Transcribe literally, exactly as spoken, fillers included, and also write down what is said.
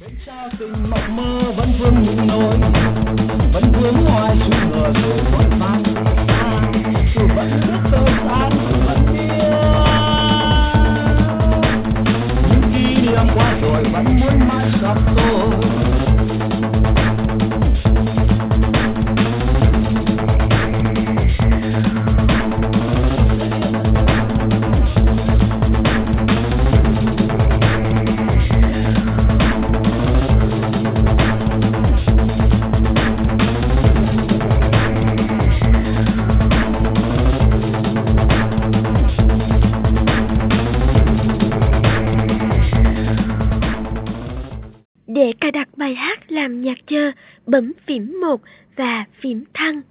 Sao tình mộng mơ vẫn vương những nỗi, vẫn vương ngoài suy ngờ rồi vẫn phai, dù vẫn biết tôi sáng dù vẫn biết những kỷ niệm qua rồi vẫn muốn mãi gặp tôi. Để cài đặt bài hát làm nhạc chờ, bấm phím một và phím thăng.